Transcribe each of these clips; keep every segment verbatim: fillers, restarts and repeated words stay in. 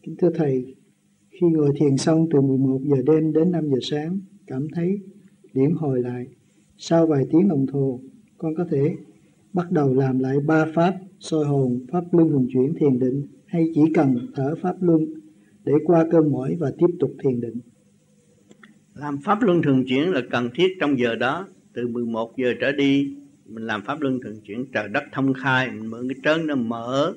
Kính thưa Thầy, khi ngồi thiền xong từ mười một giờ đêm đến năm giờ sáng, cảm thấy điển hồi lại. Sau vài tiếng đồng hồ, con có thể bắt đầu làm lại ba pháp soi hồn, pháp luân thường chuyển, thiền định, hay chỉ cần thở pháp luân để qua cơn mỏi và tiếp tục thiền định? Làm pháp luân thường chuyển là cần thiết trong giờ đó. Từ mười một giờ trở đi mình làm pháp luân thường chuyển, trời đất thông khai, mình mượn cái trớn nó mở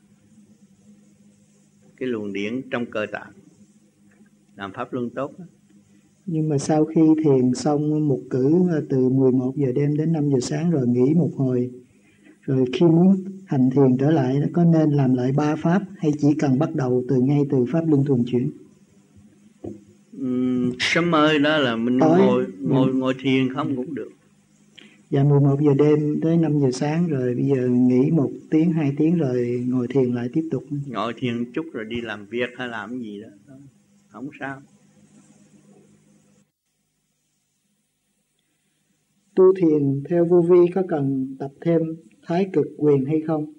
cái luồng điển trong cơ tạng, làm pháp luân tốt đó. Nhưng mà sau khi thiền xong một cử từ mười một giờ đêm đến năm giờ sáng rồi nghỉ một hồi, rồi khi muốn hành thiền trở lại, có nên làm lại ba pháp hay chỉ cần bắt đầu từ ngay từ pháp luân thường chuyển? Uhm, sớm ơi đó là mình Tối, ngồi ngồi mình... ngồi thiền không cũng được. Dạ mười một giờ đêm tới năm giờ sáng rồi bây giờ nghỉ một tiếng hai tiếng rồi ngồi thiền lại tiếp tục. Ngồi thiền chút rồi đi làm việc hay làm cái gì đó, không sao. Tu thiền theo vô vi có cần tập thêm thái cực quyền hay không?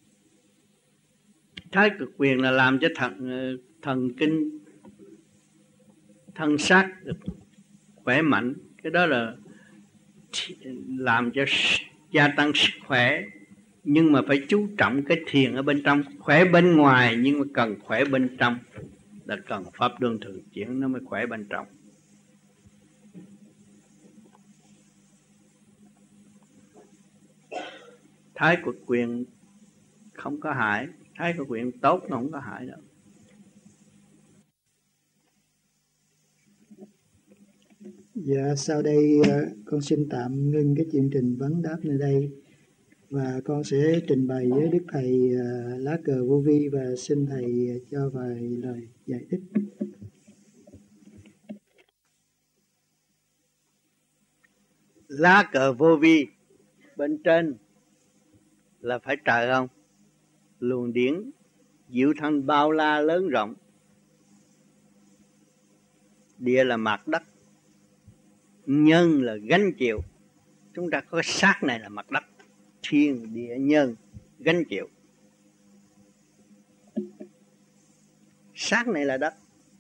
Thái cực quyền là làm cho thần thần kinh thân xác được khỏe mạnh, cái đó là làm cho gia tăng sức khỏe, nhưng mà phải chú trọng cái thiền ở bên trong. Khỏe bên ngoài nhưng mà cần khỏe bên trong, là cần pháp luân thường chuyển nó mới khỏe bên trong. Thái cực quyền không có hại, thái cực quyền tốt nó không có hại đâu. Dạ, sau đây con xin tạm ngưng cái chương trình vấn đáp nơi đây và con sẽ trình bày với Đức Thầy lá cờ vô vi và xin Thầy cho vài lời giải thích. Lá cờ vô vi bên trên là phải trời không? Luồng điển diệu thanh bao la lớn rộng. Địa là mặt đất, nhân là gánh chịu. Chúng ta có xác này là mặt đất, thiên địa nhân gánh chịu. Xác này là đất,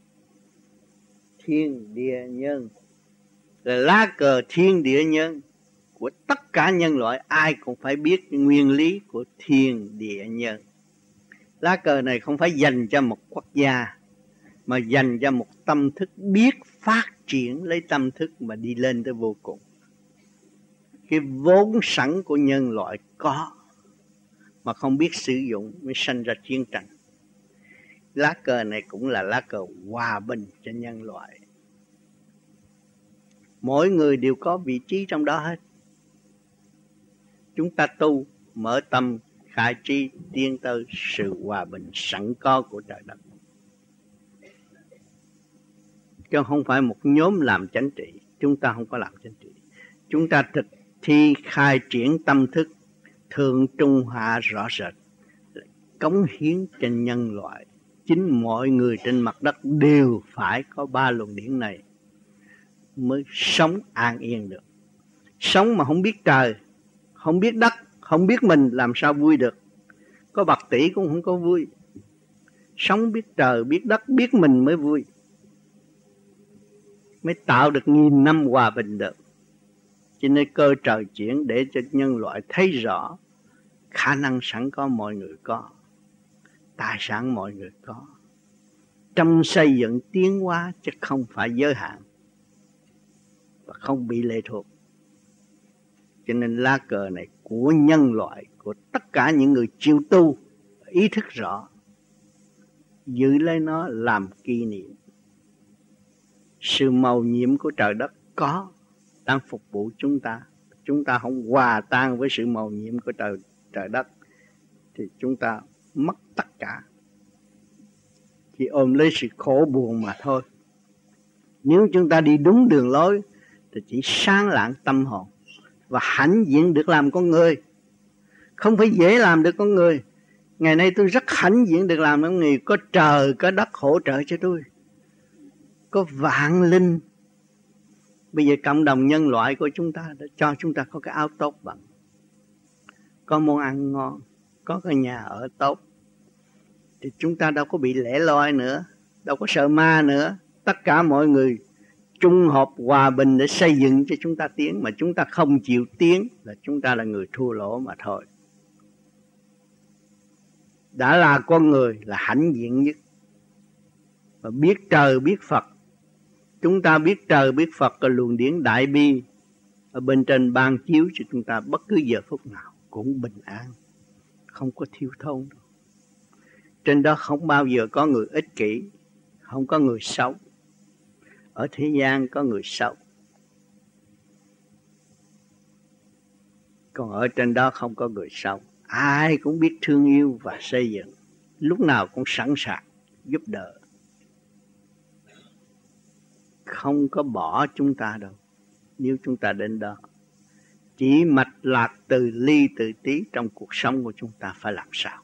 thiên địa nhân là lá cờ thiên địa nhân của tất cả nhân loại. Ai cũng phải biết nguyên lý của thiên địa nhân. Lá cờ này không phải dành cho một quốc gia, mà dành cho một tâm thức biết phát triển lấy tâm thức mà đi lên tới vô cùng. Cái vốn sẵn của nhân loại có, mà không biết sử dụng mới sanh ra chiến tranh. Lá cờ này cũng là lá cờ hòa bình cho nhân loại. Mỗi người đều có vị trí trong đó hết. Chúng ta tu, mở tâm, khai trí, tiến tới sự hòa bình sẵn có của trời đất. Chứ không phải một nhóm làm chánh trị. Chúng ta không có làm chánh trị. Chúng ta thực thi khai triển tâm thức thượng trung hạ rõ rệt, cống hiến cho nhân loại. Chính mọi người trên mặt đất đều phải có ba luồng điển này mới sống an yên được. Sống mà không biết trời, không biết đất, không biết mình làm sao vui được. Có bạc tỷ cũng không có vui. Sống biết trời, biết đất, biết mình mới vui, mới tạo được nghìn năm hòa bình được. Cho nên cơ trời chuyển để cho nhân loại thấy rõ khả năng sẵn có mọi người có, tài sản mọi người có, trong xây dựng tiến hóa chứ không phải giới hạn và không bị lệ thuộc. Cho nên lá cờ này của nhân loại, của tất cả những người chịu tu, ý thức rõ, giữ lấy nó làm kỷ niệm. Sự màu nhiệm của trời đất có, đang phục vụ chúng ta. Chúng ta không hòa tan với sự màu nhiệm của trời, trời đất thì chúng ta mất tất cả, chỉ ôm lấy sự khổ buồn mà thôi. Nếu chúng ta đi đúng đường lối thì chỉ sáng lạng tâm hồn và hãnh diện được làm con người. Không phải dễ làm được con người. Ngày nay tôi rất hãnh diện được làm con người. Có trời, có đất hỗ trợ cho tôi, có vạn linh. Bây giờ cộng đồng nhân loại của chúng ta đã cho chúng ta có cái áo tốt bằng, có món ăn ngon, có cái nhà ở tốt, thì chúng ta đâu có bị lẻ loi nữa, đâu có sợ ma nữa. Tất cả mọi người chung hợp hòa bình để xây dựng cho chúng ta tiến, mà chúng ta không chịu tiến là chúng ta là người thua lỗ mà thôi. Đã là con người là hãnh diện nhất, và biết trời biết Phật. Chúng ta biết trời biết Phật, cái luồng điển đại bi ở bên trên ban chiếu cho chúng ta bất cứ giờ phút nào cũng bình an, không có thiếu thốn. Trên đó không bao giờ có người ích kỷ, không có người xấu. Ở thế gian có người xấu, còn ở trên đó không có người xấu. Ai cũng biết thương yêu và xây dựng, lúc nào cũng sẵn sàng giúp đỡ, không có bỏ chúng ta đâu. Nếu chúng ta đến đó, chỉ mạch lạc từ ly từ tí trong cuộc sống của chúng ta phải làm sao.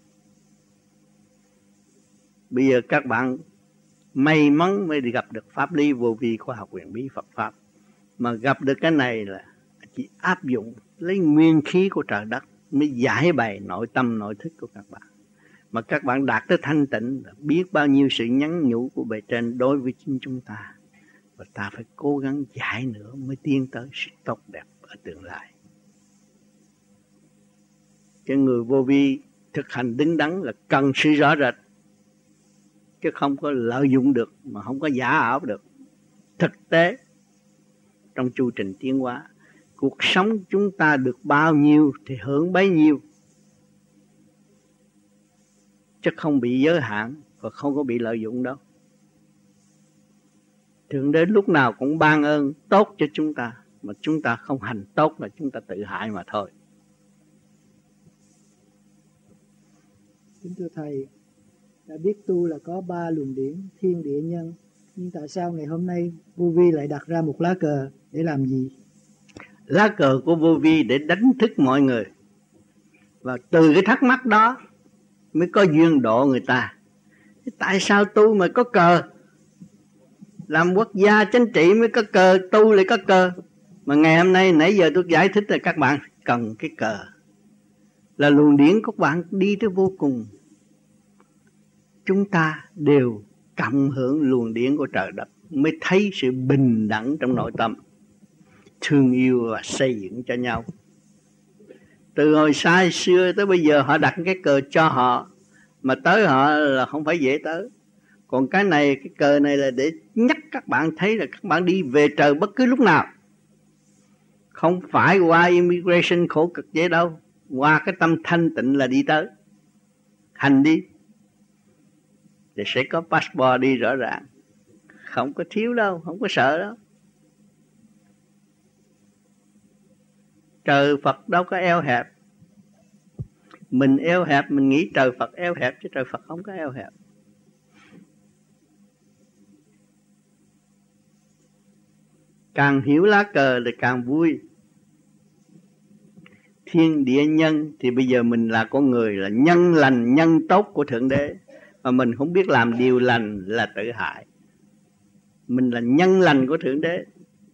Bây giờ các bạn may mắn mới gặp được pháp lý vô vi khoa học huyền bí Phật Pháp. Mà gặp được cái này là chỉ áp dụng lấy nguyên khí của trời đất mới giải bày nội tâm nội thức của các bạn. Mà các bạn đạt tới thanh tịnh, biết bao nhiêu sự nhắn nhủ của bề trên đối với chính chúng ta. Và ta phải cố gắng giải nữa mới tiến tới sự tốt đẹp ở tương lai. Cái người vô vi thực hành đứng đắn là cần sự rõ rệt, chứ không có lợi dụng được mà không có giả ảo được. Thực tế trong chu trình tiến hóa, cuộc sống chúng ta được bao nhiêu thì hưởng bấy nhiêu, chứ không bị giới hạn và không có bị lợi dụng đâu. Thượng Đế lúc nào cũng ban ơn tốt cho chúng ta, mà chúng ta không hành tốt là chúng ta tự hại mà thôi. Kính thưa Thầy, đã biết tu là có ba luồng điển thiên địa nhân, nhưng tại sao ngày hôm nay vô vi lại đặt ra một lá cờ để làm gì? Lá cờ của vô vi để đánh thức mọi người, và từ cái thắc mắc đó mới có duyên độ người ta. Tại sao tu mà có cờ? Làm quốc gia chính trị mới có cờ, tu lại có cờ. Mà ngày hôm nay nãy giờ tôi giải thích là các bạn cần cái cờ, là luồng điển của các bạn đi tới vô cùng. Chúng ta đều cộng hưởng luồng điển của trời đất mới thấy sự bình đẳng trong nội tâm, thương yêu và xây dựng cho nhau. Từ hồi xa xưa tới bây giờ họ đặt cái cờ cho họ, mà tới họ là không phải dễ tới. Còn cái này, cái cờ này là để nhắc các bạn thấy là các bạn đi về trời bất cứ lúc nào. Không phải qua immigration khổ cực dễ đâu, qua cái tâm thanh tịnh là đi tới. Hành đi, thì sẽ có passport đi rõ ràng. Không có thiếu đâu, không có sợ đâu. Trời Phật đâu có eo hẹp. Mình eo hẹp, mình nghĩ trời Phật eo hẹp, chứ trời Phật không có eo hẹp. Càng hiểu lá cờ thì càng vui. Thiên địa nhân thì bây giờ mình là con người, là nhân lành, nhân tốt của Thượng Đế, mà mình không biết làm điều lành là tự hại. Mình là nhân lành của Thượng Đế.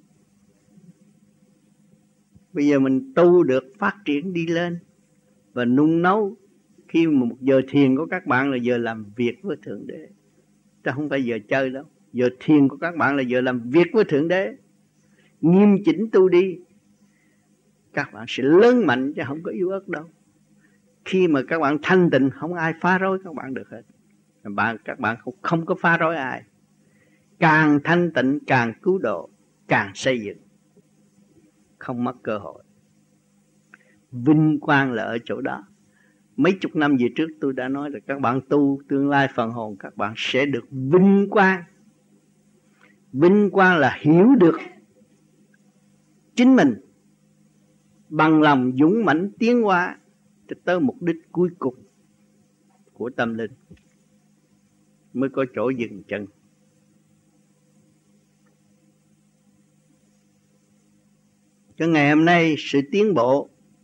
Bây giờ mình tu được, phát triển đi lên và nung nấu. Khi mà một giờ thiền của các bạn là giờ làm việc với Thượng Đế, chứ không phải giờ chơi đâu. Giờ thiền của các bạn là giờ làm việc với Thượng Đế. Nghiêm chỉnh tu đi, các bạn sẽ lớn mạnh chứ không có yếu ớt đâu. Khi mà các bạn thanh tịnh, không ai phá rối các bạn được hết. Bạn, các bạn không, không có phá rối ai. Càng thanh tịnh càng cứu độ, càng xây dựng, không mất cơ hội. Vinh quang là ở chỗ đó. Mấy chục năm về trước tôi đã nói là các bạn tu tương lai phần hồn các bạn sẽ được vinh quang. Vinh quang là hiểu được chính mình, bằng lòng dũng mãnh tiến hóa tới mục đích cuối cùng của tâm linh, mới có chỗ dừng chân. Cho ngày hôm nay sự tiến bộ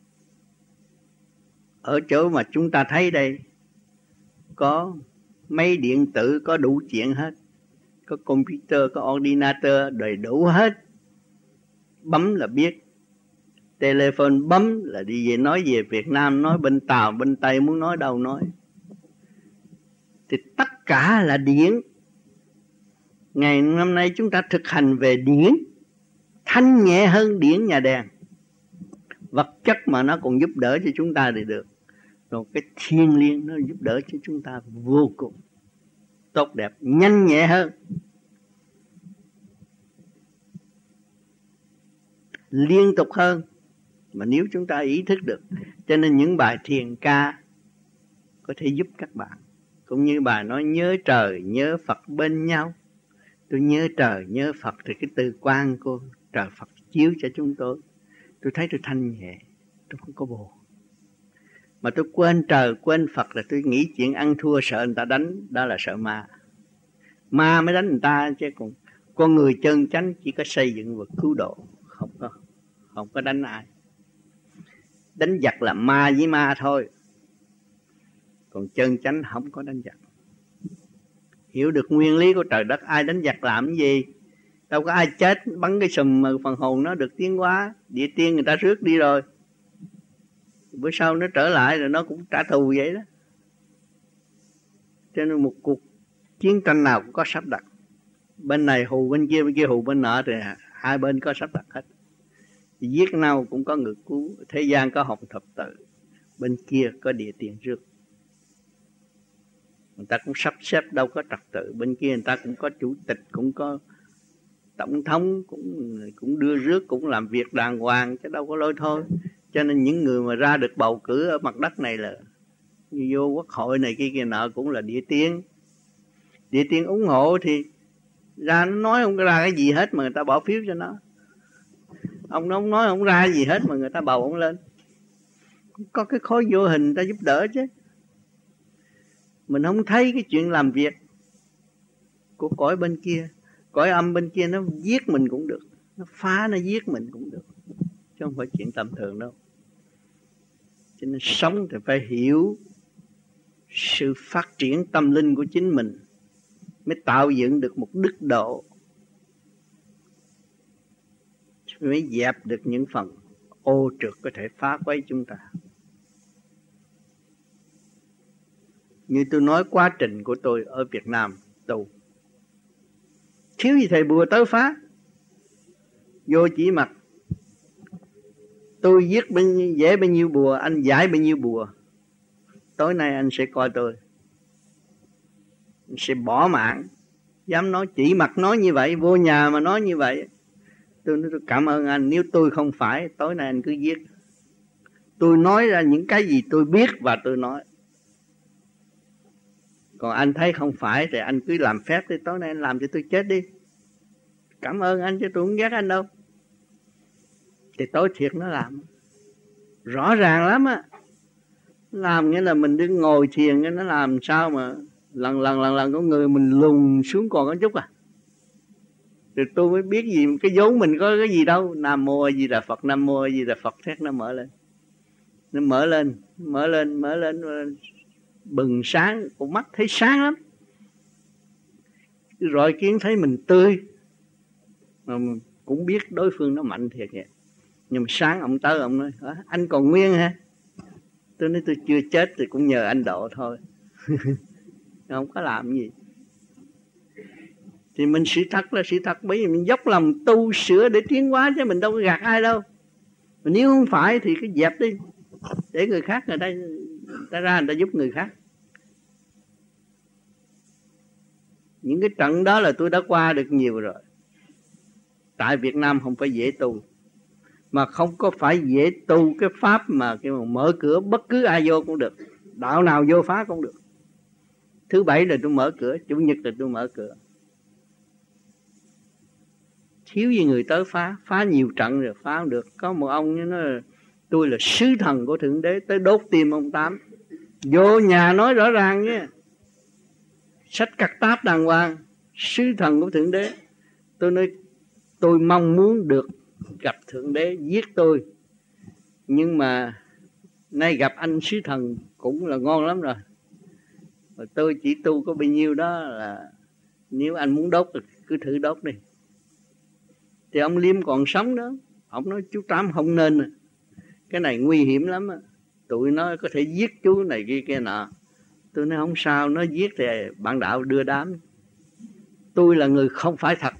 ở chỗ mà chúng ta thấy đây, có máy điện tử, có đủ chuyện hết, có computer, có ordinator, đầy đủ hết. Bấm là biết, telephone bấm là đi về nói về Việt Nam, nói bên Tàu, bên Tây, muốn nói đâu nói. thì tất cả là điển. Ngày năm nay chúng ta thực hành về điển, thanh nhẹ hơn điển nhà đèn. Vật chất mà nó còn giúp đỡ cho chúng ta thì được, rồi cái thiên liêng nó giúp đỡ cho chúng ta vô cùng tốt đẹp, nhanh nhẹ hơn, liên tục hơn. Mà nếu chúng ta ý thức được, cho nên những bài thiền ca có thể giúp các bạn. Cũng như bài nói nhớ trời nhớ Phật bên nhau. Tôi nhớ trời nhớ Phật thì cái từ quan của trời Phật chiếu cho chúng tôi. Tôi thấy tôi thanh nhẹ, tôi không có buồn. Mà tôi quên trời quên Phật là tôi nghĩ chuyện ăn thua sợ người ta đánh, đó là sợ ma. Ma mới đánh người ta, chứ còn con người chân chánh chỉ có xây dựng và cứu độ, không có không có đánh ai. Đánh giặc là ma với ma thôi, còn chân chánh không có đánh giặc. Hiểu được nguyên lý của trời đất, ai đánh giặc làm cái gì? Đâu có ai chết bắn cái sùm mà phần hồn nó được tiến hóa. Địa tiên người ta rước đi rồi, bữa sau nó trở lại rồi nó cũng trả thù vậy đó. Cho nên một cuộc chiến tranh nào cũng có sắp đặt. Bên này hù bên kia, bên kia hù bên nọ, thì hai bên có sắp đặt hết. Giết nhau cũng có người cứu. Thế gian có hồng thập tự, bên kia có địa tiền rước. Người ta cũng sắp xếp đâu có trật tự. Bên kia người ta cũng có chủ tịch, cũng có tổng thống, cũng cũng đưa rước, cũng làm việc đàng hoàng, chứ đâu có lôi thôi. Cho nên những người mà ra được bầu cử ở mặt đất này là như vô quốc hội này kia kia nọ cũng là địa tiên. Địa tiên ủng hộ thì ra nó nói không ra cái gì hết mà người ta bỏ phiếu cho nó. Ông nó không nói không ra gì hết mà người ta bầu ông lên. Có cái khối vô hình ta giúp đỡ chứ. Mình không thấy cái chuyện làm việc của cõi bên kia. Cõi âm bên kia nó giết mình cũng được, nó phá nó giết mình cũng được, chứ không phải chuyện tầm thường đâu. Cho nên sống thì phải hiểu sự phát triển tâm linh của chính mình, mới tạo dựng được một đức độ, mới dẹp được những phần ô trượt có thể phá quấy chúng ta. Như tôi nói quá trình của tôi ở Việt Nam tu, thiếu gì thầy bùa tới phá. Vô chỉ mặt tôi giết bên dễ bao nhiêu bùa, anh giải bao nhiêu bùa, tối nay anh sẽ coi tôi, anh sẽ bỏ mạng. Dám nói chỉ mặt nói như vậy, vô nhà mà nói như vậy. Tôi nói tôi cảm ơn anh, nếu tôi không phải, tối nay anh cứ giết. Tôi nói ra những cái gì tôi biết và tôi nói. Còn anh thấy không phải thì anh cứ làm phép đi, tối nay anh làm cho tôi chết đi. Cảm ơn anh chứ tôi không ghét anh đâu. Thì tối thiệt nó làm rõ ràng lắm á. Làm nghĩa là mình đứng ngồi thiền, nó làm sao mà lần lần lần lần có người mình lùn xuống còn có chút à. Thì tôi mới biết gì, cái dấu mình có cái gì đâu. Nam Mô A Di Đà Phật, Nam Mô A Di Đà Phật, thét nó mở lên. Nó mở lên, mở lên, mở lên, mở lên. Bừng sáng, con mắt thấy sáng lắm. Rồi kiến thấy mình tươi, mà cũng biết đối phương nó mạnh thiệt vậy. Nhưng mà sáng ông tới ông nói, anh còn nguyên hả? Tôi nói tôi chưa chết thì cũng nhờ anh độ thôi. Không có làm gì. Thì mình sự thật là sự thật, bởi vì mình dốc lòng tu sửa để tiến hóa, chứ mình đâu có gạt ai đâu. Mà nếu không phải thì cứ dẹp đi, để người khác người ta, người ta ra người ta giúp người khác. Những cái trận đó là tôi đã qua được nhiều rồi. Tại Việt Nam không phải dễ tu, mà không có phải dễ tu cái pháp mà cái mà mở cửa bất cứ ai vô cũng được, đạo nào vô phá cũng được. Thứ bảy là tôi mở cửa, chủ nhật là tôi mở cửa. Thiếu gì người tới phá, phá nhiều trận rồi phá không được. Có một ông nói là tôi là sứ thần của Thượng Đế, tới đốt tim ông Tám. Vô nhà nói rõ ràng nhé, sách cắt táp đàng hoàng, sứ thần của Thượng Đế. Tôi nói tôi mong muốn được gặp Thượng Đế giết tôi, nhưng mà nay gặp anh sứ thần cũng là ngon lắm rồi. Và tôi chỉ tu có bao nhiêu đó, là nếu anh muốn đốt thì cứ thử đốt đi. Thì ông Liêm còn sống đó, ông nói chú Tám không nên, cái này nguy hiểm lắm, tụi nó có thể giết chú này kia kia nọ. Tôi nói không sao, nó giết thì bạn đạo đưa đám. Tôi là người không phải thật.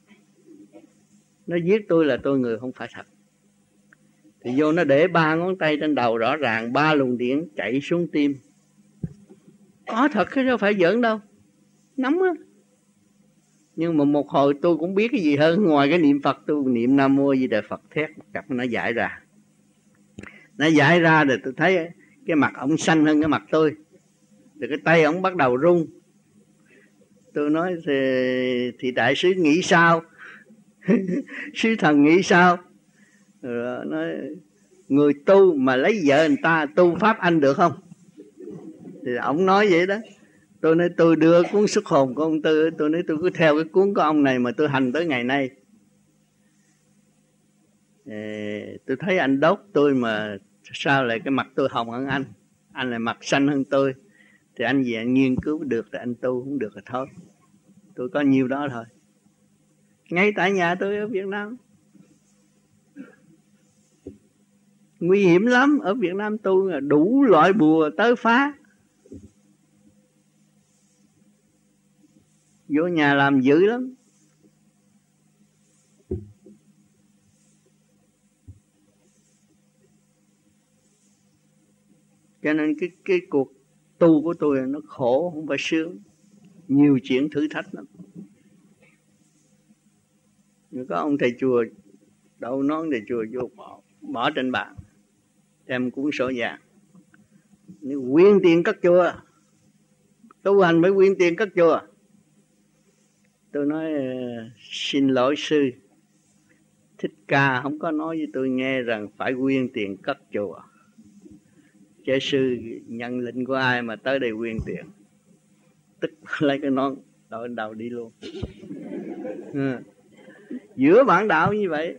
Nó giết tôi là tôi người không phải thật. Thì vô nó để ba ngón tay trên đầu rõ ràng, ba luồng điện chạy xuống tim. Có thật chứ đâu phải giỡn đâu. Nóng á. Nhưng mà một hồi tôi cũng biết cái gì hơn. Ngoài cái niệm Phật, tôi niệm Nam Mô Di Đà Phật thét một cặp nó giải ra. Nó giải ra rồi tôi thấy cái mặt ông xanh hơn cái mặt tôi. Rồi cái tay ông bắt đầu run. Tôi nói thì, thì đại sứ nghĩ sao? Sứ thần nghĩ sao? Rồi nói người tu mà lấy vợ người ta tu pháp anh được không? Thì ông nói vậy đó. Tôi nói tôi đưa cuốn Xuất Hồn của ông Tư. Tôi nói tôi cứ theo cái cuốn của ông này mà tôi hành tới ngày nay. Ê, tôi thấy anh đốt tôi mà sao lại cái mặt tôi hồng hơn anh? Anh lại mặt xanh hơn tôi. Thì anh về anh nghiên cứu được thì anh tu, không được thì thôi. Tôi có nhiêu đó thôi. Ngay tại nhà tôi ở Việt Nam. Nguy hiểm lắm. Ở Việt Nam tu là đủ loại bùa tới phá. Vô nhà làm dữ lắm. Cho nên cái, cái cuộc tu của tôi nó khổ không phải sướng. Nhiều chuyện thử thách lắm. Nhưng có ông thầy chùa đậu nón thầy chùa vô bỏ, bỏ trên bàn, đem cuốn sổ vàng, quyên tiền cất chùa, tu hành mới quyên tiền cất chùa. Tôi nói xin lỗi sư, Thích Ca không có nói với tôi nghe rằng phải quyên tiền cất chùa. Chứ sư nhận lệnh của ai mà tới đây quyên tiền? Tức lấy cái nón đội đầu đi luôn. Ừ. Giữa bản đạo như vậy.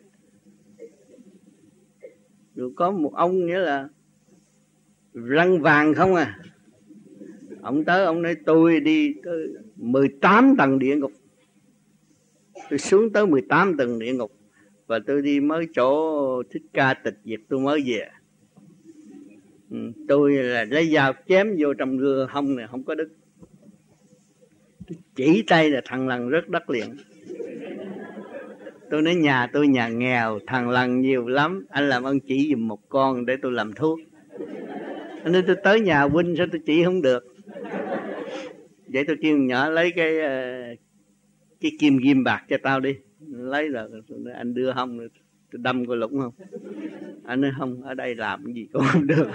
Rồi có một ông nghĩa là răng vàng không à. Ông tới ông nói tôi đi tới mười tám tầng địa ngục. Tôi xuống tới mười tám tầng địa ngục. Và tôi đi mới chỗ Thích Ca tịch diệt tôi mới về. Ừ, tôi là lấy dao chém vô trong gưa hông này không có đứt. Tôi chỉ tay là thằng lằn rớt đất liền. Tôi nói nhà tôi nhà nghèo, thằng lằn nhiều lắm, anh làm ơn chỉ giùm một con để tôi làm thuốc. Nên tôi tới nhà huynh sao tôi chỉ không được. Vậy tôi kêu nhỏ lấy cái cái kim ghim bạc cho tao đi. Lấy rồi anh đưa hông, tôi đâm coi lũng không. Anh nói không, ở đây làm cái gì cũng không được.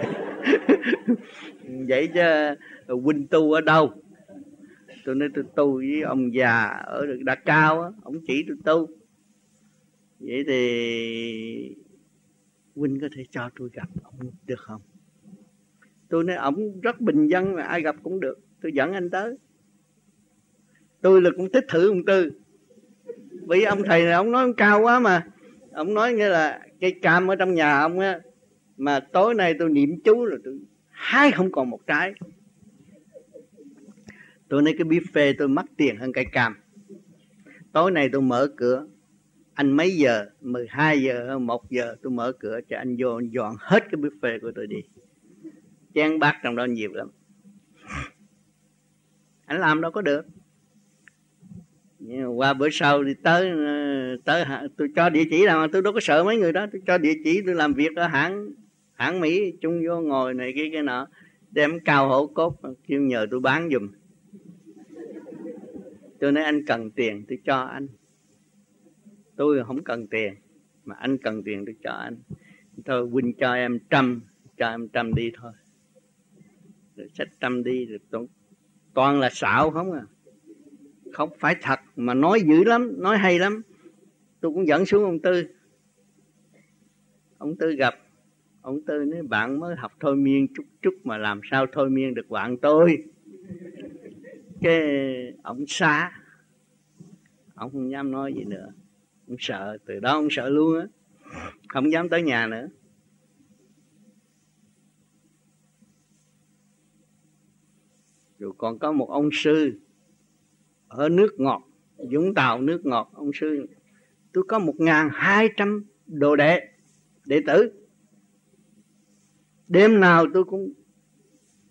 Vậy chứ huynh tu ở đâu? Tôi nói tôi tu với ông già ở Đà Cao á, ông chỉ tôi tu. Vậy thì huynh có thể cho tôi gặp ông được không? Tôi nói ông rất bình dân, là ai gặp cũng được. Tôi dẫn anh tới. Tôi là cũng thích thử ông Tư. Vì ông thầy này ông nói ông cao quá mà. Ông nói nghĩa là cây cam ở trong nhà ông á, mà tối nay tôi niệm chú rồi tôi hái không còn một trái. Tôi nói cái buffet tôi mất tiền hơn cây cam. Tối nay tôi mở cửa, anh mấy giờ, mười hai giờ, một giờ tôi mở cửa cho anh vô, anh dọn hết cái buffet của tôi đi. Chén bát trong đó nhiều lắm. Anh làm đâu có được. Nhưng mà qua bữa sau đi tới, tới tôi cho địa chỉ nào mà tôi đâu có sợ mấy người đó. Tôi cho địa chỉ tôi làm việc ở hãng hãng Mỹ, chung vô ngồi này kia cái nọ, đem cao hổ cốt kêu nhờ tôi bán giùm. Tôi nói anh cần tiền tôi cho anh. Tôi không cần tiền, mà anh cần tiền tôi cho anh. Thôi huynh cho em trăm, cho em trăm đi thôi. Rồi xách trăm đi, rồi toàn là xạo không à. Không phải thật, mà nói dữ lắm, nói hay lắm. Tôi cũng dẫn xuống ông Tư. Ông Tư gặp. Ông Tư nói bạn mới học thôi miên chút chút mà làm sao thôi miên được bạn tôi. Cái ông xa. Ông không dám nói gì nữa. Ông sợ, từ đó ông sợ luôn á. Không dám tới nhà nữa. Rồi còn có một ông sư ở nước ngọt, Vũng Tàu nước ngọt. Ông sư, tôi có một ngàn hai trăm đồ đệ, đệ tử. Đêm nào tôi cũng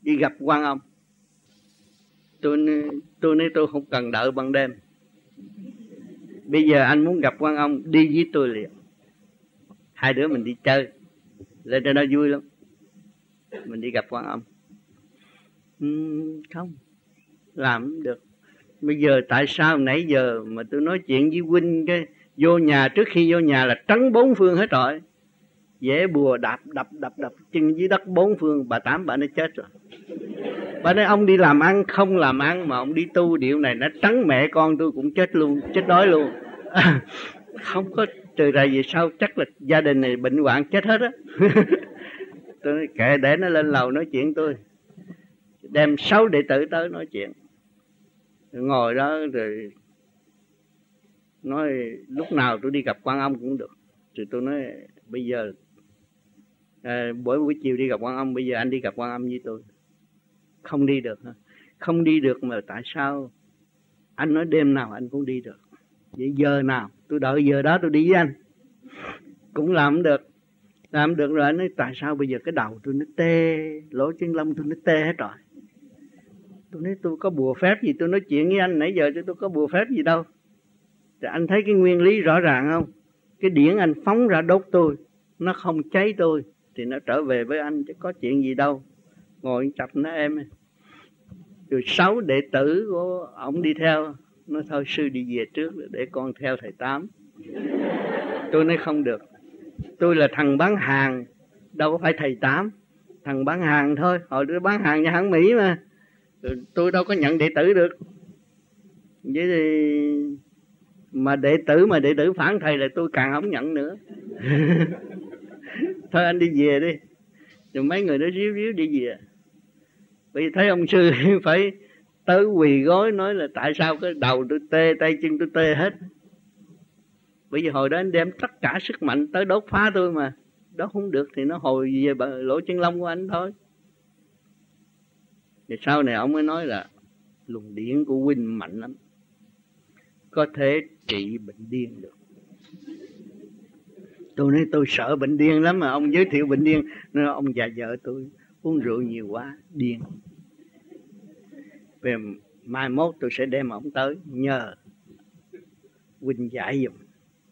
đi gặp Quan Âm. Tôi tôi nói tôi không cần đợi ban đêm. Bây giờ anh muốn gặp Quan Âm, đi với tôi liền. Hai đứa mình đi chơi, lên trên đó vui lắm. Mình đi gặp Quan Âm. uhm, Không làm không được. Bây giờ tại sao nãy giờ mà tôi nói chuyện với huynh, cái vô nhà, trước khi vô nhà là trấn bốn phương hết rồi, dễ bùa đạp đập đập đập chân dưới đất bốn phương. Bà Tám bà nó chết rồi. Bà nói ông đi làm ăn không làm ăn mà ông đi tu điệu này, nó trấn mẹ con tôi cũng chết luôn, chết đói luôn. À, không có từ ra về sau chắc là gia đình này bệnh hoạn chết hết á. Tôi nói kệ, để nó lên lầu nói chuyện tôi. Đem sáu đệ tử tới nói chuyện. Rồi ngồi đó rồi nói lúc nào tôi đi gặp Quan Âm cũng được. Rồi tôi nói bây giờ à, buổi buổi chiều đi gặp Quan Âm, bây giờ anh đi gặp Quan Âm với tôi. Không đi được hả? Không đi được mà tại sao? Anh nói đêm nào anh cũng đi được. Vậy giờ nào? Tôi đợi giờ đó tôi đi với anh. Cũng làm không được. Làm không được rồi anh nói tại sao bây giờ cái đầu tôi nó tê, lỗ chân lông tôi nó tê hết rồi. Tôi nói tôi có bùa phép gì tôi nói chuyện với anh nãy giờ, tôi có bùa phép gì đâu. Thì anh thấy cái nguyên lý rõ ràng không? Cái điển anh phóng ra đốt tôi, nó không cháy tôi, thì nó trở về với anh chứ có chuyện gì đâu. Ngồi chập nó em. Rồi sáu đệ tử của ông đi theo. Nói thôi sư đi về trước để con theo thầy Tám. Tôi nói không được. Tôi là thằng bán hàng, đâu có phải thầy Tám. Thằng bán hàng thôi. Hồi đó bán hàng nhà hãng Mỹ mà. Rồi tôi đâu có nhận đệ tử được. Vậy thì mà đệ tử mà đệ tử phản thầy là tôi càng không nhận nữa. Thôi anh đi về đi. Rồi mấy người đó ríu ríu đi về. Vì thấy ông sư phải tới quỳ gối nói là tại sao cái đầu tôi tê, tay chân tôi tê hết. Bởi vì hồi đó anh đem tất cả sức mạnh tới đốt phá tôi mà. Đó không được thì nó hồi về lỗ chân lông của anh thôi. Thì sau này ông mới nói là luồng điển của huynh mạnh lắm, có thể trị bệnh điên được. Tôi nói tôi sợ bệnh điên lắm mà ông giới thiệu bệnh điên. Nói ông già vợ tôi uống rượu nhiều quá điên. Về mai mốt tôi sẽ đem ông tới nhờ huynh giải dùm.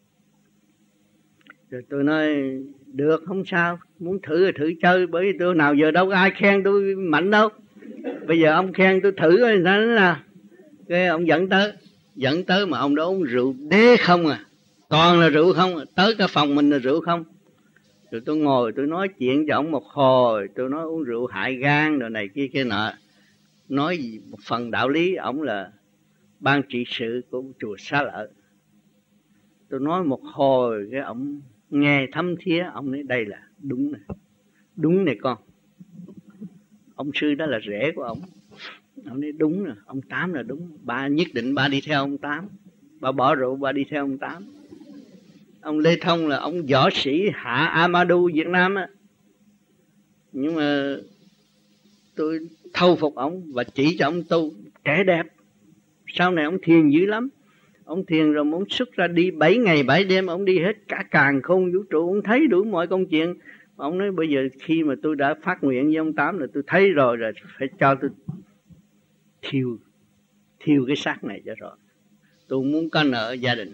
Rồi tôi nói được không sao, muốn thử thì thử chơi. Bởi vì tôi nào giờ đâu có ai khen tôi mạnh đâu. Bây giờ ông khen tôi thử rồi sao nữa nào. Cái ông dẫn tới. Dẫn tới mà ông đó uống rượu đế không à. Toàn là rượu không à. Tới cả phòng mình là rượu không. Rồi tôi ngồi tôi nói chuyện cho ông một hồi. Tôi nói uống rượu hại gan rồi này kia kia nọ. Nói gì một phần đạo lý. Ông là ban trị sự của chùa Xá Lợi. Tôi nói một hồi cái ông nghe thấm thía. Ông nói đây là đúng này. Đúng này con. Ông sư đó là rể của ông. Ông nói đúng rồi, ông Tám là đúng. Ba nhất định ba đi theo ông Tám. Ba bỏ rượu ba đi theo ông Tám. Ông Lê Thông là ông võ sĩ hạ Amadou Việt Nam á. Nhưng mà tôi thâu phục ông và chỉ cho ông tu trẻ đẹp. Sau này ông thiền dữ lắm. Ông thiền rồi muốn xuất ra đi bảy ngày bảy đêm. Ông đi hết cả càn khôn vũ trụ. Ông thấy đủ mọi công chuyện. Ông nói bây giờ khi mà tôi đã phát nguyện với ông Tám là tôi thấy rồi rồi phải cho tôi thiêu thiêu cái xác này cho rồi. Tôi muốn có nợ gia đình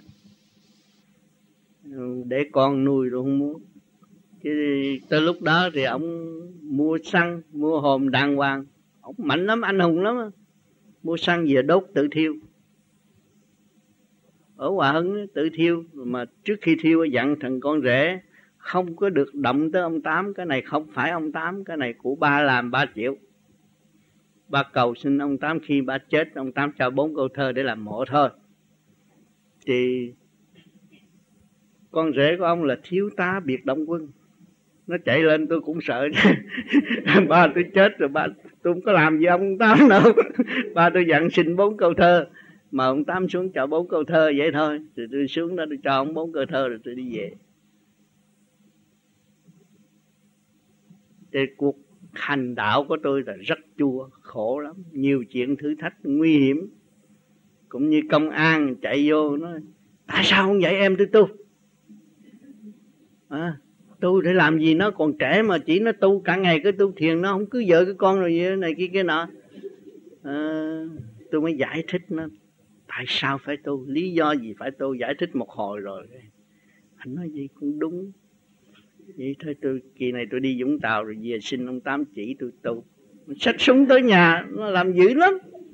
để con nuôi tôi không muốn. Chứ tới lúc đó thì ông mua xăng, mua hòm đàng hoàng. Ông mạnh lắm, anh hùng lắm. Mua xăng về đốt tự thiêu. Ở Hòa Hưng tự thiêu. Mà trước khi thiêu dặn thằng con rể không có được động tới ông Tám. Cái này không phải ông Tám. Cái này của ba làm ba chịu. Ba cầu xin ông Tám khi ba chết. Ông Tám cho bốn câu thơ để làm mộ thôi. Thì con rể của ông là thiếu tá biệt động quân. Nó chạy lên tôi cũng sợ. Ba tôi chết rồi ba tôi không có làm gì ông Tám đâu. Ba tôi dặn xin bốn câu thơ. Mà ông Tám xuống cho bốn câu thơ vậy thôi. Rồi tôi xuống đó tôi cho ông bốn câu thơ rồi tôi đi về. Thì cuộc hành đạo của tôi là rất chua, khổ lắm. Nhiều chuyện thử thách, nguy hiểm. Cũng như công an chạy vô nói tại sao không dạy em tôi tu à, Tu để làm gì, nó còn trẻ mà chỉ nó tu cả ngày cứ tu thiền, nó không cứ vợ cái con rồi gì này kia kia nọ. À, tôi mới giải thích nó tại sao phải tu, lý do gì phải tu, giải thích một hồi rồi anh nói gì cũng đúng. Vậy thôi tôi kỳ này tôi đi Vũng Tàu rồi về xin ông Tám chỉ tôi tu. Xách súng tới nhà nó làm dữ lắm.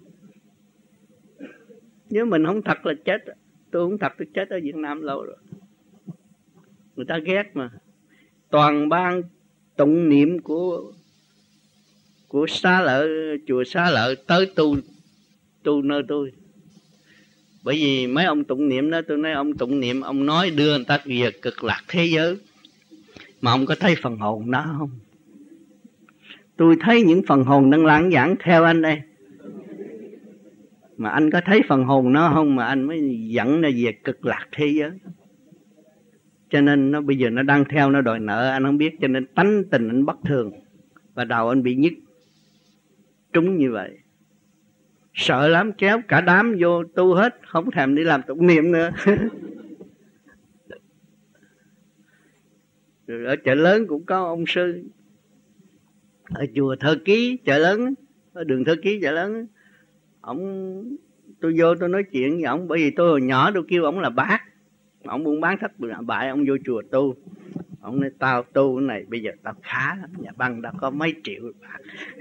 Nếu mình không thật là chết. Tôi không thật tôi chết ở Việt Nam lâu rồi. Người ta ghét mà. Toàn ban tụng niệm của của Xá Lợi, chùa Xá Lợi tới tu tu nơi tôi. Bởi vì mấy ông tụng niệm đó, tôi nói ông tụng niệm, ông nói đưa người ta về cực lạc thế giới, mà ông có thấy phần hồn đó không? Tôi thấy những phần hồn đang lãng vãng theo anh đây, mà anh có thấy phần hồn nó không mà anh mới dẫn nó về cực lạc thế giới. Cho nên nó bây giờ nó đang theo, nó đòi nợ anh không biết, cho nên tánh tình anh bất thường và đầu anh bị nhức trúng như vậy. Sợ lắm, kéo cả đám vô tu hết, không thèm đi làm tụng niệm nữa. Rồi ở chợ lớn cũng có ông sư, ở chùa Thơ Ký chợ lớn, ở đường Thơ Ký chợ lớn, ông tôi vô tôi nói chuyện với ông, bởi vì tôi hồi nhỏ tôi kêu ông là bác, ông buôn bán thất bại, ông vô chùa tu. Ông nói tao tu cái này bây giờ tao khá lắm, nhà băng đã có mấy triệu bạc.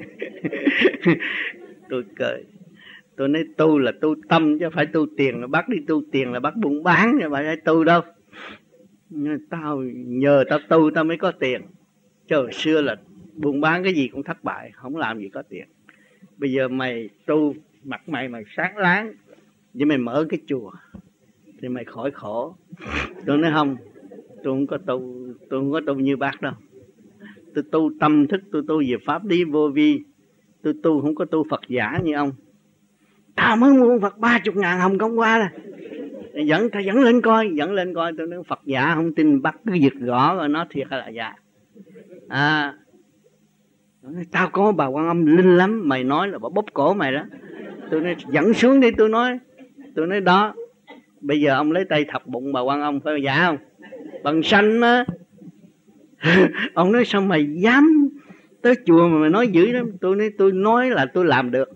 Tôi cười, tôi nói tu là tu tâm chứ phải tu tiền. Bác đi tu tiền là bác buôn bán chứ phải tu đâu. Tao nhờ tao tu tao mới có tiền, chứ hồi xưa là buôn bán cái gì cũng thất bại, không làm gì có tiền. Bây giờ mày tu, mặt mày mày sáng láng, với mày mở cái chùa thì mày khỏi khổ. Tôi nói không, tôi không có tu, tôi không có tu như bác đâu. Tôi tu tâm thức, tôi tu về pháp lý vô vi, tôi tu không có tu Phật giả như ông. Tao mới mua Phật ba chục ngàn hồng công qua là dẫn, ta dẫn lên coi, dẫn lên coi. Tôi nói Phật giả không tin, bắt cứ giật gõ rồi nó thiệt hay là giả. À, tao có bà Quan Âm linh lắm, mày nói là bà bóp cổ mày đó. Tôi nói dẫn xuống đi, tôi nói, tôi nói đó. Bây giờ ông lấy tay thọc bụng bà Quan Âm phải giả không? Bằng xanh á. Ông nói sao mày dám tới chùa mà mày nói dữ lắm. Tôi nói tôi nói là tôi làm được.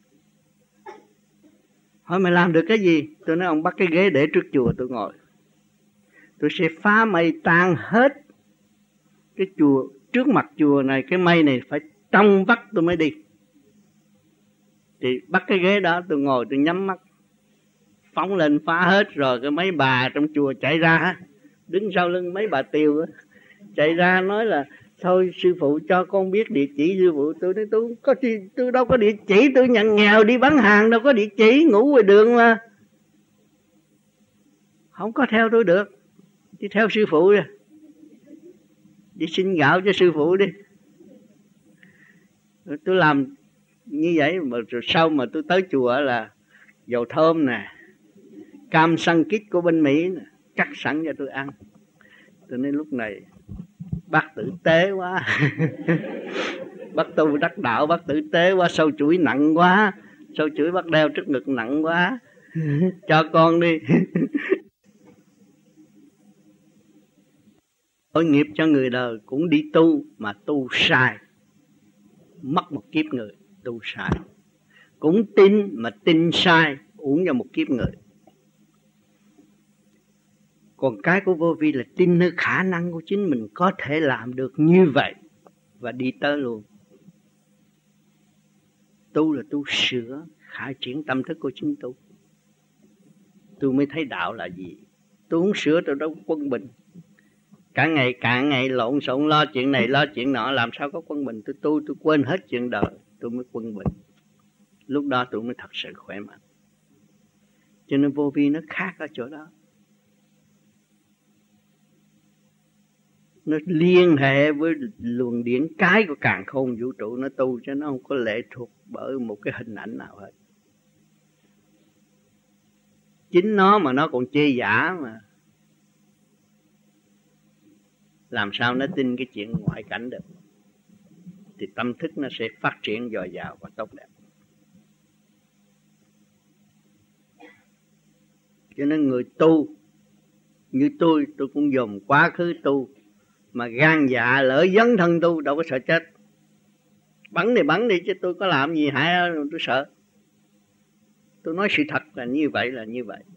Hỏi mày làm được cái gì? Tôi nói ông bắt cái ghế để trước chùa tôi ngồi, tôi sẽ phá mây tan hết cái chùa. Trước mặt chùa này cái mây này phải trong vắt tôi mới đi. Thì bắt cái ghế đó tôi ngồi, tôi nhắm mắt phóng lên phá hết. Rồi cái mấy bà trong chùa chạy ra, đứng sau lưng mấy bà tiều đó, chạy ra nói là thôi sư phụ cho con biết địa chỉ sư phụ. Tôi nói tôi có gì, tôi đâu có địa chỉ, tôi nhận nghèo đi bán hàng đâu có địa chỉ, ngủ ngoài đường mà. Không có theo tôi được, đi theo sư phụ đi, đi xin gạo cho sư phụ đi. Rồi tôi làm như vậy mà. Rồi sau mà tôi tới chùa là dầu thơm nè, cam săn kít của bên Mỹ nè, cắt sẵn cho tôi ăn. Tôi nói lúc này bác tử tế quá. Bác tu đắc đạo, bác tử tế quá, sâu chuỗi nặng quá, sâu chuỗi bác đeo trước ngực nặng quá. Cho con đi. Tội nghiệp cho người đời cũng đi tu mà tu sai, mất một kiếp người. Tu sai cũng tin mà tin sai, uổng cho một kiếp người. Còn cái của vô vi là tin nơi khả năng của chính mình có thể làm được như vậy và đi tới luôn. Tu là tu sửa, khai triển tâm thức của chính tu. Tôi mới thấy đạo là gì. Tôi không sửa tôi đâu quân bình. Cả ngày cả ngày lộn xộn lo chuyện này lo chuyện nọ, làm sao có quân bình. Tôi tu tôi quên hết chuyện đời, tôi mới quân bình. Lúc đó tôi mới thật sự khỏe mạnh. Cho nên vô vi nó khác ở chỗ đó. Nó liên hệ với luồng điển cái của càn khôn vũ trụ. Nó tu cho nó không có lệ thuộc bởi một cái hình ảnh nào hết. Chính nó mà nó còn chê giả mà, làm sao nó tin cái chuyện ngoại cảnh được. Thì tâm thức nó sẽ phát triển dồi dào và tốt đẹp. Cho nên người tu như tôi, tôi cũng dùng quá khứ tu Mà gan dạ lỡ dấn thân tu đâu có sợ chết. Bắn thì bắn đi chứ tôi có làm gì hại tôi sợ. Tôi nói sự thật là như vậy là như vậy.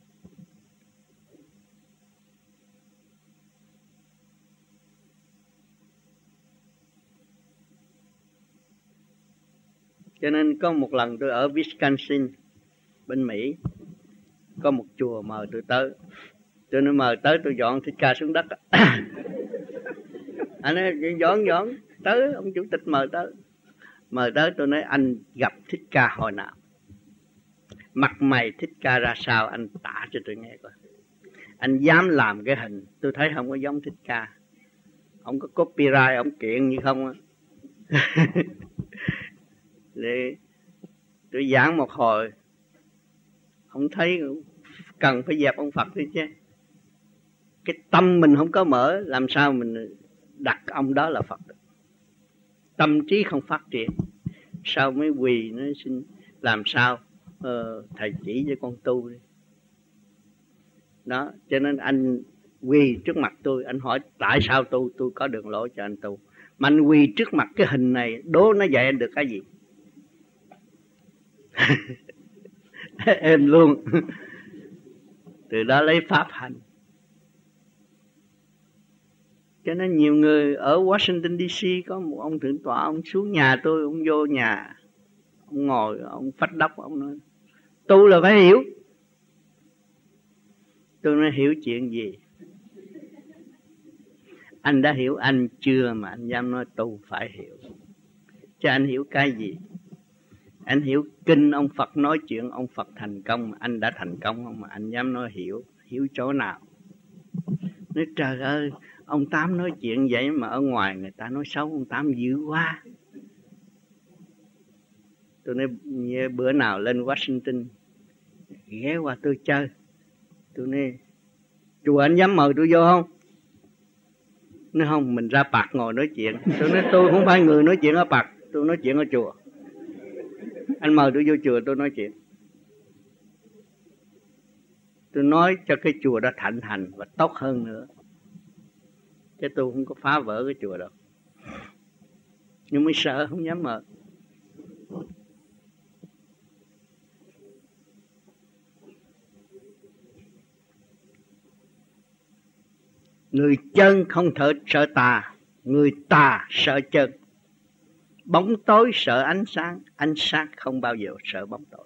Cho nên có một lần tôi ở Wisconsin bên Mỹ, có một chùa mời tôi tới. Tôi nói mời tới tôi dọn Thích Ca xuống đất. Anh nói dọn dọn tới, ông chủ tịch mời tới. Mời tới tôi nói anh gặp Thích Ca hồi nào, mặt mày Thích Ca ra sao anh tả cho tôi nghe coi. Anh dám làm cái hình tôi thấy không có giống Thích Ca. Ông có copyright ông kiện như không á. Để tôi giảng một hồi, ông thấy cần phải dẹp ông Phật đi chứ. Cái tâm mình không có mở, làm sao mình đặt ông đó là Phật được. Tâm trí không phát triển, sao mới quỳ nó xin làm sao ờ, thầy chỉ cho con tu đi. Đó, cho nên anh quỳ trước mặt tôi, anh hỏi tại sao tu, tôi có đường lối cho anh tu. Mà anh quỳ trước mặt cái hình này, đố nó dạy anh được cái gì? Em luôn. Từ đó lấy pháp hành. Cho nên nhiều người ở Washington đê xê có một ông thượng tọa, ông xuống nhà tôi, ông vô nhà, ông ngồi, ông phách đốc, ông nói tu là phải hiểu. Tôi nói hiểu chuyện gì? Anh đã hiểu anh chưa mà anh dám nói tu phải hiểu? Chứ anh hiểu cái gì? Anh hiểu kinh ông Phật nói chuyện ông Phật thành công mà anh đã thành công không mà anh dám nói hiểu? Hiểu chỗ nào? Nói trời ơi, ông Tám nói chuyện vậy mà ở ngoài người ta nói xấu ông Tám dữ quá. Tôi nói bữa nào lên Washington ghé qua tôi chơi. Tôi nói chùa anh dám mời tôi vô không? Nói không, mình ra Pạc ngồi nói chuyện. Tôi nói tôi không phải người nói chuyện ở Pạc, tôi nói chuyện ở chùa. Anh mời tôi vô chùa tôi nói chuyện. Tôi nói cho cái chùa đó thịnh hành và tốt hơn nữa. Chứ tôi không có phá vỡ cái chùa đâu. Nhưng mới sợ không dám mời. Người chân không thể sợ tà, người tà sợ chân. Bóng tối sợ ánh sáng, ánh sáng không bao giờ sợ bóng tối.